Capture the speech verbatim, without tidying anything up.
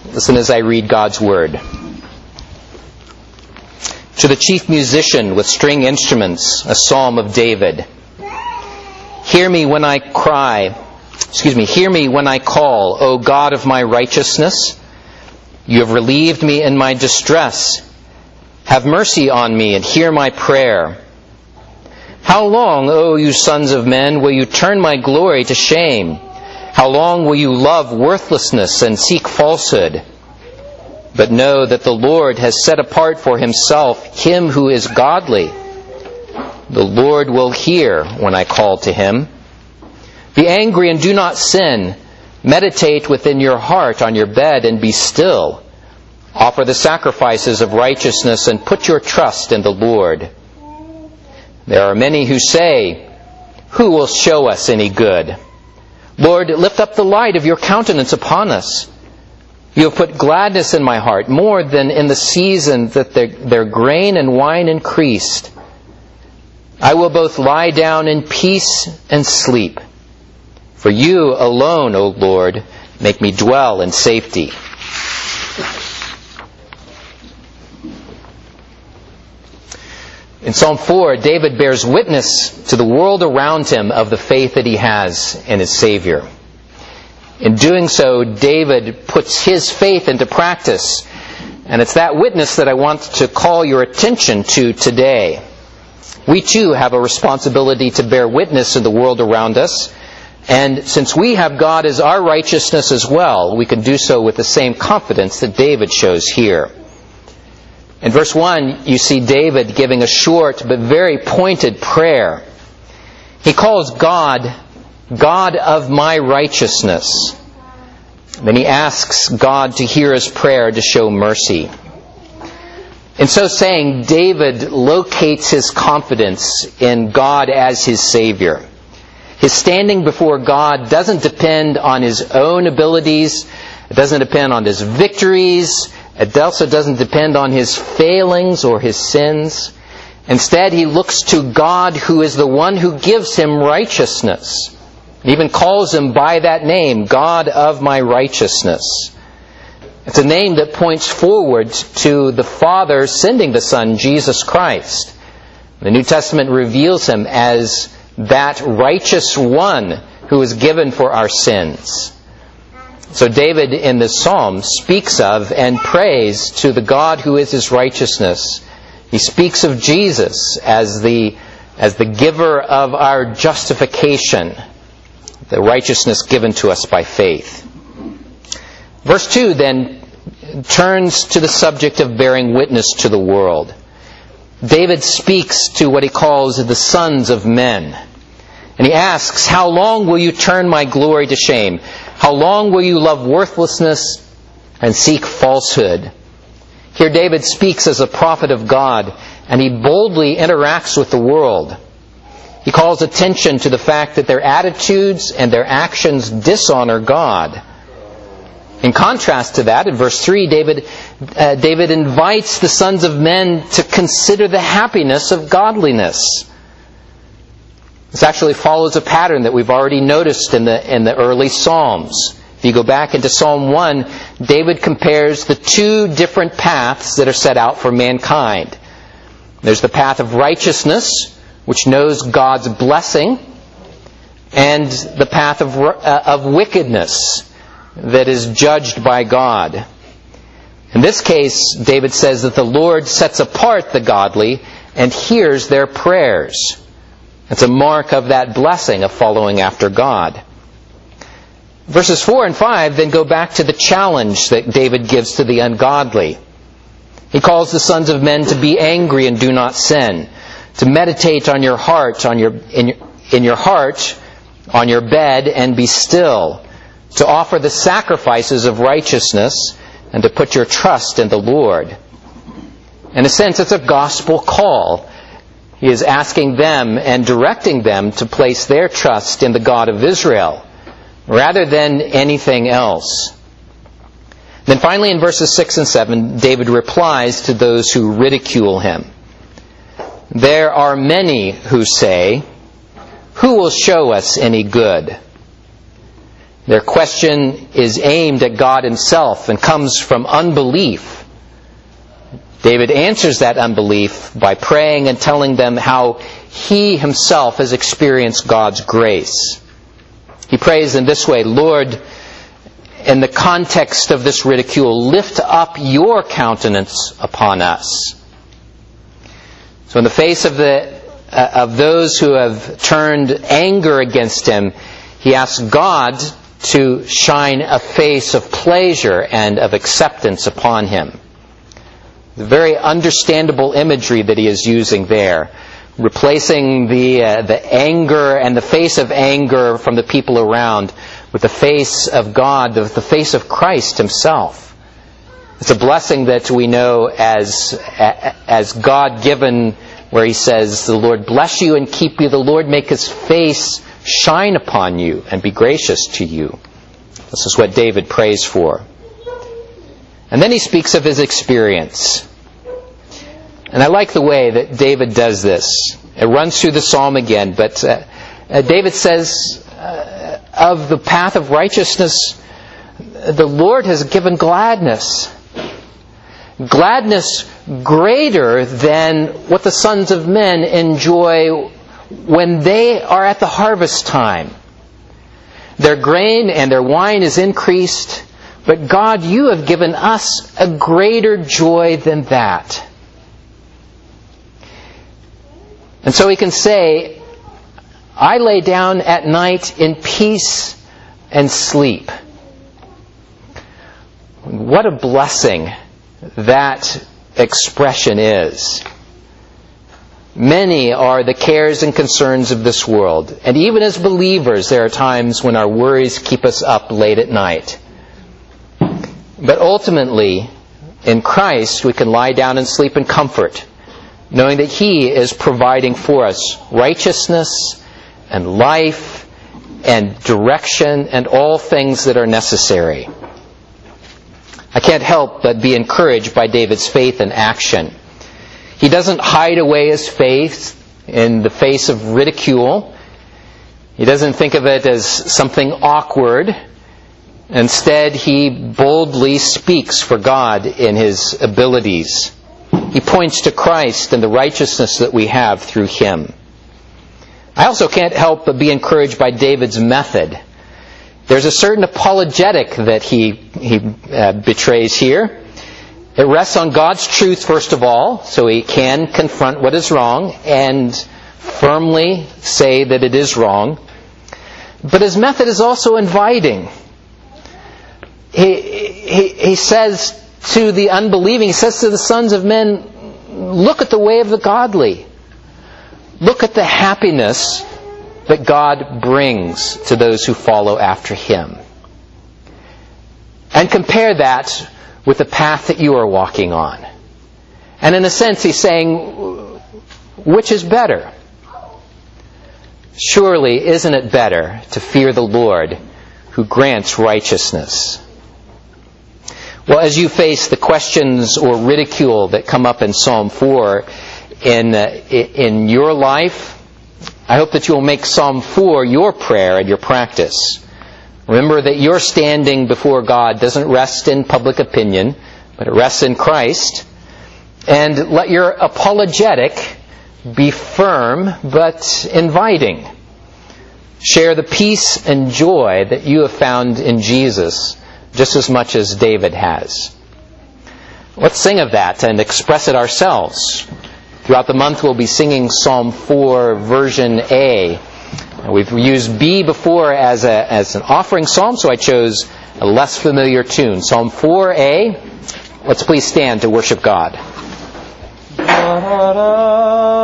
Listen as I read God's Word. To the chief musician with string instruments, a psalm of David. Hear me when I cry, excuse me, hear me when I call, O God of my righteousness. You have relieved me in my distress. Have mercy on me and hear my prayer. How long, O you sons of men, will you turn my glory to shame? How long will you love worthlessness and seek falsehood? But know that the Lord has set apart for himself him who is godly. The Lord will hear when I call to him. Be angry and do not sin. Meditate within your heart on your bed and be still. Offer the sacrifices of righteousness and put your trust in the Lord. There are many who say, who will show us any good? Lord, lift up the light of your countenance upon us. You have put gladness in my heart, more than in the season that their, their grain and wine increased. I will both lie down in peace and sleep. For you alone, O Lord, make me dwell in safety. In Psalm four, David bears witness to the world around him of the faith that he has in his Savior. In doing so, David puts his faith into practice. And it's that witness that I want to call your attention to today. We too have a responsibility to bear witness in the world around us. And since we have God as our righteousness as well, we can do so with the same confidence that David shows here. In verse one, you see David giving a short but very pointed prayer. He calls God, God of my righteousness. Then he asks God to hear his prayer to show mercy. In so saying, David locates his confidence in God as his Savior. His standing before God doesn't depend on his own abilities. It doesn't depend on his victories. It also doesn't depend on his failings or his sins. Instead, he looks to God who is the one who gives him righteousness. He even calls him by that name, God of my righteousness. It's a name that points forward to the Father sending the Son, Jesus Christ. The New Testament reveals him as that righteous one who is given for our sins. So David in this psalm speaks of and prays to the God who is his righteousness. He speaks of Jesus as the, as the giver of our justification, the righteousness given to us by faith. Verse two then turns to the subject of bearing witness to the world. David speaks to what he calls the sons of men. And he asks, how long will you turn my glory to shame? How long will you love worthlessness and seek falsehood? Here David speaks as a prophet of God, and he boldly interacts with the world. He calls attention to the fact that their attitudes and their actions dishonor God. In contrast to that, in verse three, David, uh, David invites the sons of men to consider the happiness of godliness. This actually follows a pattern that we've already noticed in the in the early Psalms. If you go back into Psalm one, David compares the two different paths that are set out for mankind. There's the path of righteousness, which knows God's blessing, and the path of uh, of wickedness that is judged by God. In this case, David says that the Lord sets apart the godly and hears their prayers. It's a mark of that blessing of following after God. Verses four and five then go back to the challenge that David gives to the ungodly. He calls the sons of men to be angry and do not sin, to meditate on your heart, on your in your, in your heart, on your bed and be still, to offer the sacrifices of righteousness and to put your trust in the Lord. In a sense, it's a gospel call. He is asking them and directing them to place their trust in the God of Israel rather than anything else. Then finally in verses six and seven, David replies to those who ridicule him. There are many who say, who will show us any good? Their question is aimed at God himself and comes from unbelief. David answers that unbelief by praying and telling them how he himself has experienced God's grace. He prays in this way, "Lord, in the context of this ridicule, lift up your countenance upon us." So in the face of the uh, of those who have turned anger against him, he asks God to shine a face of pleasure and of acceptance upon him. The very understandable imagery that he is using there, replacing the uh, the anger and the face of anger from the people around with the face of God, with the face of Christ himself. It's a blessing that we know as as God-given, where he says, "The Lord bless you and keep you. The Lord make his face shine upon you and be gracious to you." This is what David prays for. And then he speaks of his experience. And I like the way that David does this. It runs through the psalm again, but uh, uh, David says, uh, of the path of righteousness, the Lord has given gladness. Gladness greater than what the sons of men enjoy when they are at the harvest time. Their grain and their wine is increased, but God, you have given us a greater joy than that. And so he can say, "I lay down at night in peace and sleep." What a blessing that expression is. Many are the cares and concerns of this world. And even as believers, there are times when our worries keep us up late at night. But ultimately, in Christ, we can lie down and sleep in comfort, knowing that he is providing for us righteousness and life and direction and all things that are necessary. I can't help but be encouraged by David's faith in action. He doesn't hide away his faith in the face of ridicule. He doesn't think of it as something awkward. Instead, he boldly speaks for God in his abilities. He points to Christ and the righteousness that we have through him. I also can't help but be encouraged by David's method. There's a certain apologetic that he, he uh, betrays here. It rests on God's truth, first of all, so he can confront what is wrong and firmly say that it is wrong. But his method is also inviting. He, he, he says to the unbelieving, he says to the sons of men, look at the way of the godly. Look at the happiness that God brings to those who follow after him. And compare that with the path that you are walking on. And in a sense, he's saying, which is better? Surely, isn't it better to fear the Lord who grants righteousness? Well, as you face the questions or ridicule that come up in Psalm four in, uh, in your life, I hope that you will make Psalm four your prayer and your practice. Remember that your standing before God doesn't rest in public opinion, but it rests in Christ. And let your apologetic be firm but inviting. Share the peace and joy that you have found in Jesus just as much as David has. Let's sing of that and express it ourselves. Throughout the month we'll be singing Psalm four, version A. We've used B before as a as an offering psalm, so I chose a less familiar tune. Psalm four A. Let's please stand to worship God.